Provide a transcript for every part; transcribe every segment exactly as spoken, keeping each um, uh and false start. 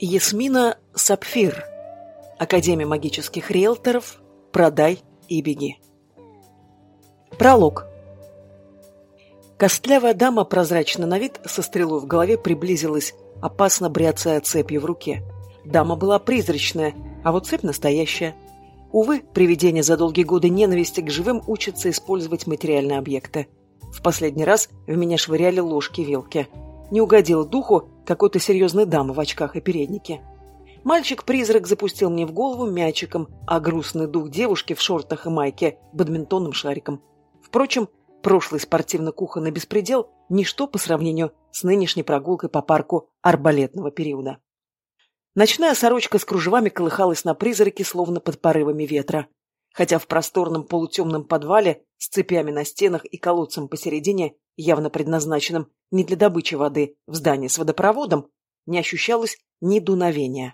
Ясмина Сапфир. Академия магических риэлторов. Продай и беги. Пролог. Костлявая дама, прозрачно на вид, со стрелой в голове приблизилась, опасно бряцая цепью в руке. Дама была призрачная, а вот цепь настоящая. Увы, привидения за долгие годы ненависти к живым учатся использовать материальные объекты. В последний раз в меня швыряли ложки-вилки. Не угодил духу какой-то серьезной дамы в очках и переднике. Мальчик-призрак запустил мне в голову мячиком, а грустный дух девушки в шортах и майке – бадминтонным шариком. Впрочем, прошлый спортивно-кухонный беспредел – ничто по сравнению с нынешней прогулкой по парку арбалетного периода. Ночная сорочка с кружевами колыхалась на призраке, словно под порывами ветра. Хотя в просторном полутемном подвале с цепями на стенах и колодцем посередине, явно предназначенным не для добычи воды в здании с водопроводом, не ощущалось ни дуновения.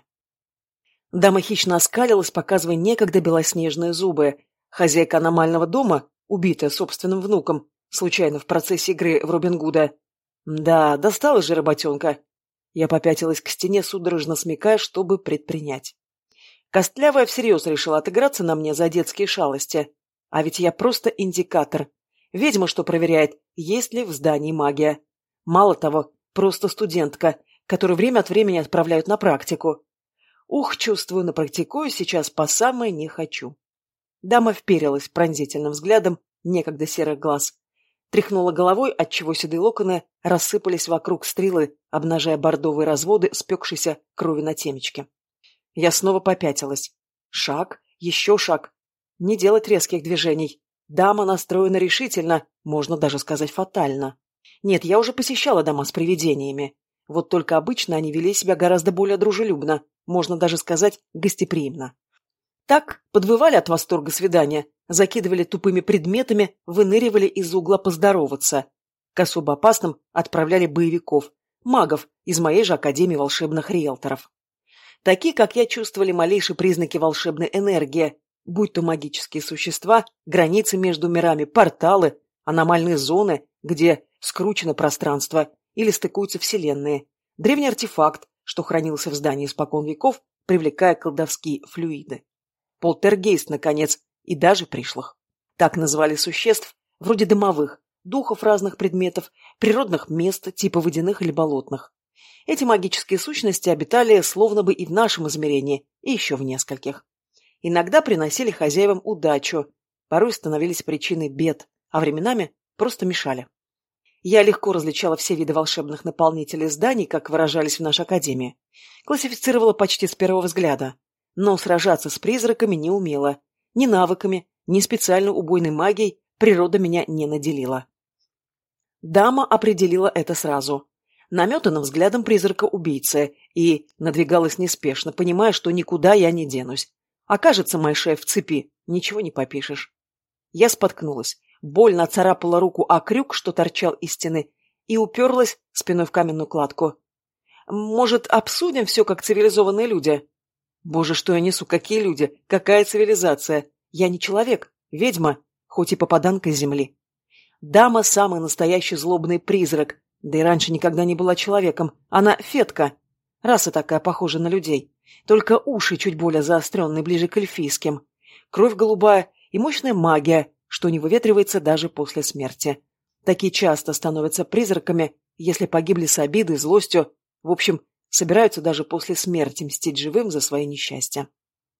Дама хищно оскалилась, показывая некогда белоснежные зубы. Хозяйка аномального дома, убитая собственным внуком, случайно в процессе игры в Робин Гуда. Да, досталась же работенка. Я попятилась к стене, судорожно смекая, чтобы предпринять. Костлявая всерьез решила отыграться на мне за детские шалости. А ведь я просто индикатор. Ведьма, что проверяет, есть ли в здании магия. Мало того, просто студентка, которую время от времени отправляют на практику. Ух, чувствую, напрактикую сейчас по самое не хочу. Дама вперилась пронзительным взглядом некогда серых глаз. Тряхнула головой, отчего седые локоны рассыпались вокруг стрелы, обнажая бордовые разводы спекшейся крови на темечке. Я снова попятилась. Шаг, еще шаг. Не делать резких движений. Дама настроена решительно, можно даже сказать фатально. Нет, я уже посещала дома с привидениями. Вот только обычно они вели себя гораздо более дружелюбно, можно даже сказать гостеприимно. Так, подвывали от восторга свидания, закидывали тупыми предметами, выныривали из угла поздороваться. К особо опасным отправляли боевиков, магов из моей же Академии волшебных риэлторов. Такие, как я, чувствовали малейшие признаки волшебной энергии, будь то магические существа, границы между мирами, порталы, аномальные зоны, где скручено пространство или стыкуются вселенные, древний артефакт, что хранился в здании испокон веков, привлекая колдовские флюиды. Полтергейст, наконец, и даже пришлых. Так называли существ, вроде дымовых, духов разных предметов, природных мест, типа водяных или болотных. Эти магические сущности обитали словно бы и в нашем измерении, и еще в нескольких. Иногда приносили хозяевам удачу, порой становились причиной бед, а временами просто мешали. Я легко различала все виды волшебных наполнителей зданий, как выражались в нашей академии. Классифицировала почти с первого взгляда. Но сражаться с призраками не умела. Ни навыками, ни специальной убойной магией природа меня не наделила. Дама определила это сразу. Наметанным взглядом призрака-убийцы и надвигалась неспешно, понимая, что никуда я не денусь. Окажется моя шея в цепи, ничего не попишешь. Я споткнулась, больно царапала руку о крюк, что торчал из стены, и уперлась спиной в каменную кладку. Может, обсудим все как цивилизованные люди? Боже, что я несу, какие люди, какая цивилизация? Я не человек, ведьма, хоть и попаданка с земли. Дама – самый настоящий злобный призрак, да и раньше никогда не была человеком. Она фетка, раса такая, похожа на людей. Только уши чуть более заостренные, ближе к эльфийским. Кровь голубая и мощная магия, что не выветривается даже после смерти. Такие часто становятся призраками, если погибли с обидой, злостью. В общем, собираются даже после смерти мстить живым за свои несчастья.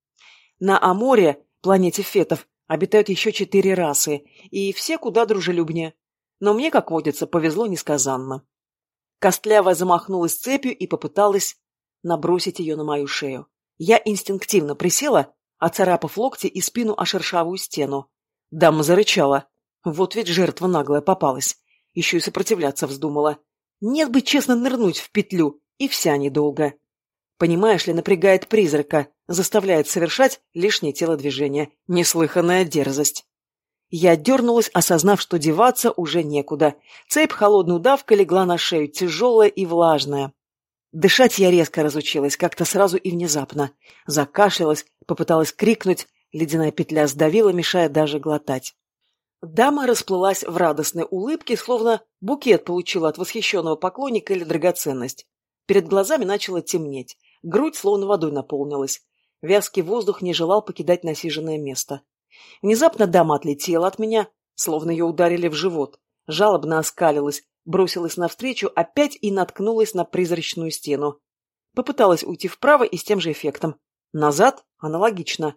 На Аморе, планете фетов, обитают еще четыре расы, и все куда дружелюбнее. Но мне, как водится, повезло несказанно. Костлявая замахнулась цепью и попыталась набросить ее на мою шею. Я инстинктивно присела, оцарапав локти и спину о шершавую стену. Дама зарычала. Вот ведь жертва наглая попалась. Еще и сопротивляться вздумала. Нет бы честно нырнуть в петлю, и вся недолго. Понимаешь ли, напрягает призрака, заставляет совершать лишнее телодвижение. Неслыханная дерзость. Я дернулась, осознав, что деваться уже некуда. Цепь холодной удавкой легла на шею, тяжелая и влажная. Дышать я резко разучилась, как-то сразу и внезапно. Закашлялась, попыталась крикнуть, ледяная петля сдавила, мешая даже глотать. Дама расплылась в радостной улыбке, словно букет получила от восхищенного поклонника или драгоценность. Перед глазами начало темнеть. Грудь словно водой наполнилась. Вязкий воздух не желал покидать насиженное место. Внезапно дама отлетела от меня, словно ее ударили в живот, жалобно оскалилась, бросилась навстречу опять и наткнулась на призрачную стену. Попыталась уйти вправо и с тем же эффектом. Назад аналогично.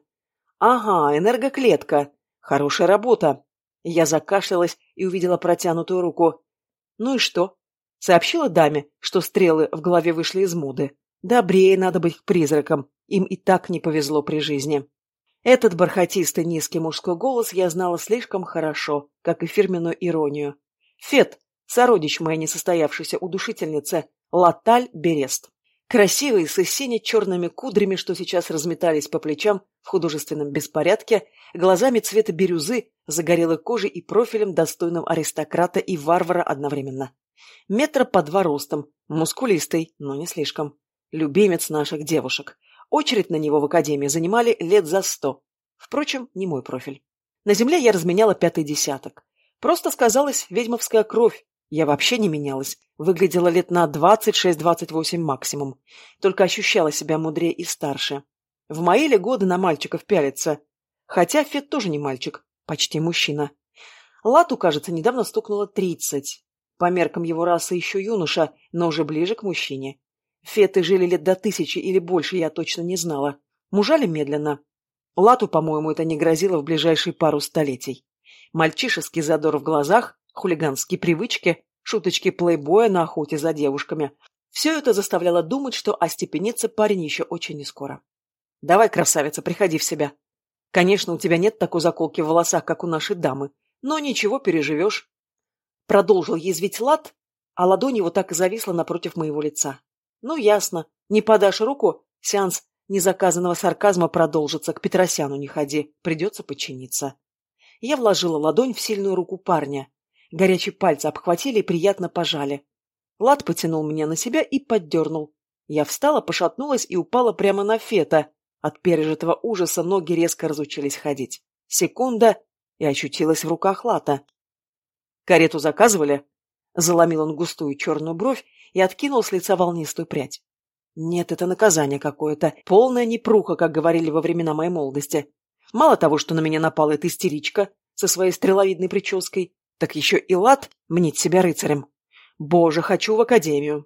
Ага, энергоклетка. Хорошая работа. Я закашлялась и увидела протянутую руку. Ну и что? Сообщила даме, что стрелы в голове вышли из моды. Добрее надо быть к призракам. Им и так не повезло при жизни. Этот бархатистый низкий мужской голос я знала слишком хорошо, как и фирменную иронию. Фет, сородич моей несостоявшейся удушительницы, Латаль Берест. Красивый, с сине-черными кудрями, что сейчас разметались по плечам в художественном беспорядке, глазами цвета бирюзы, загорелой кожей и профилем, достойным аристократа и варвара одновременно. Метра по два ростом, мускулистый, но не слишком. Любимец наших девушек. Очередь на него в академии занимали лет за сто. Впрочем, не мой профиль. На земле я разменяла пятый десяток. Просто сказалась ведьмовская кровь. Я вообще не менялась. Выглядела лет на двадцать шесть двадцать восемь максимум. Только ощущала себя мудрее и старше. В мои ли годы на мальчиков пялиться? Хотя Фет тоже не мальчик, почти мужчина. Лату, кажется, недавно стукнуло тридцать. По меркам его расы еще юноша, но уже ближе к мужчине. Феты жили лет до тысячи или больше, я точно не знала. Мужали медленно. Лату, по-моему, это не грозило в ближайшие пару столетий. Мальчишеский задор в глазах, хулиганские привычки, шуточки плейбоя на охоте за девушками. Все это заставляло думать, что остепенится парень еще очень нескоро. «Давай, красавица, приходи в себя. Конечно, у тебя нет такой заколки в волосах, как у нашей дамы, но ничего, переживешь». Продолжил язвить Лат, а ладонь его так и зависла напротив моего лица. «Ну, ясно. Не подашь руку, сеанс незаказанного сарказма продолжится. К Петросяну не ходи. Придется подчиниться». Я вложила ладонь в сильную руку парня. Горячие пальцы обхватили и приятно пожали. Лат потянул меня на себя и поддернул. Я встала, пошатнулась и упала прямо на Фета. От пережитого ужаса ноги резко разучились ходить. Секунда, и очутилась в руках Лата. «Карету заказывали?» Заломил он густую черную бровь и откинул с лица волнистую прядь. «Нет, это наказание какое-то. Полная непруха, как говорили во времена моей молодости. Мало того, что на меня напала эта истеричка со своей стреловидной прической, так еще и Лат мнит себя рыцарем. Боже, хочу в академию!»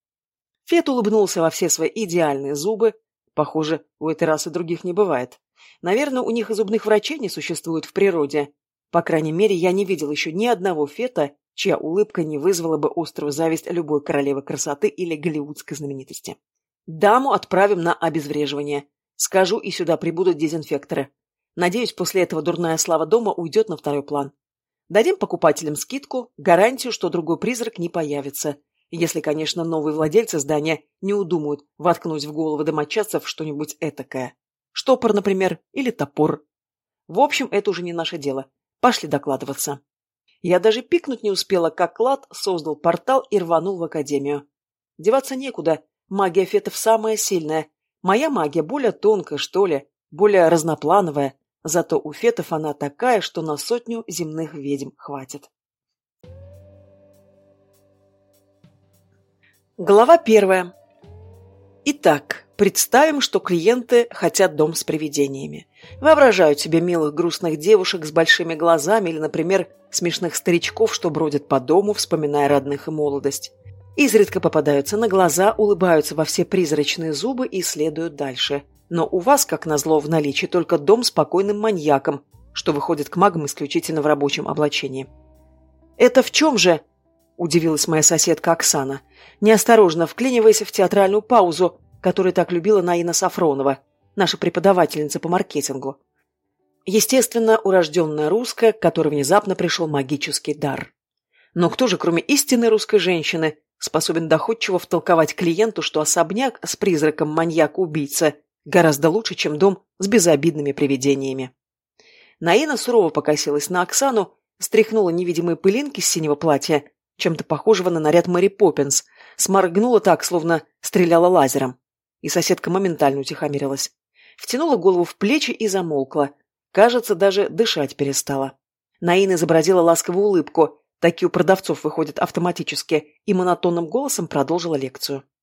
Фет улыбнулся во все свои идеальные зубы. Похоже, у этой расы других не бывает. Наверное, у них и зубных врачей не существует в природе. По крайней мере, я не видел еще ни одного Фета, чья улыбка не вызвала бы острую зависть любой королевы красоты или голливудской знаменитости. Даму отправим на обезвреживание. Скажу, и сюда прибудут дезинфекторы. Надеюсь, после этого дурная слава дома уйдет на второй план. Дадим покупателям скидку, гарантию, что другой призрак не появится. Если, конечно, новые владельцы здания не удумают воткнуть в головы домочадцев что-нибудь этакое. Штопор, например, или топор. В общем, это уже не наше дело. Пошли докладываться. Я даже пикнуть не успела, как Лат создал портал и рванул в академию. Деваться некуда, магия фетов самая сильная. Моя магия более тонкая, что ли, более разноплановая. Зато у фетов она такая, что на сотню земных ведьм хватит. Глава первая. Итак, представим, что клиенты хотят дом с привидениями. Воображают себе милых грустных девушек с большими глазами или, например, смешных старичков, что бродят по дому, вспоминая родных и молодость. Изредка попадаются на глаза, улыбаются во все призрачные зубы и следуют дальше. Но у вас, как назло, в наличии только дом с покойным маньяком, что выходит к магам исключительно в рабочем облачении. «Это в чем же?» – удивилась моя соседка Оксана, неосторожно вклиниваясь в театральную паузу, которую так любила Наина Сафронова, наша преподавательница по маркетингу. Естественно, урожденная русская, к которой внезапно пришел магический дар. Но кто же, кроме истинной русской женщины, способен доходчиво втолковать клиенту, что особняк с призраком маньяка-убийца гораздо лучше, чем дом с безобидными привидениями? Наина сурово покосилась на Оксану, стряхнула невидимые пылинки с синего платья, чем-то похожего на наряд Мэри Поппинс, сморгнула так, словно стреляла лазером. И соседка моментально утихомирилась. Втянула голову в плечи и замолкла. Кажется, даже дышать перестала. Наина изобразила ласковую улыбку, такие у продавцов выходят автоматически, и монотонным голосом продолжила лекцию.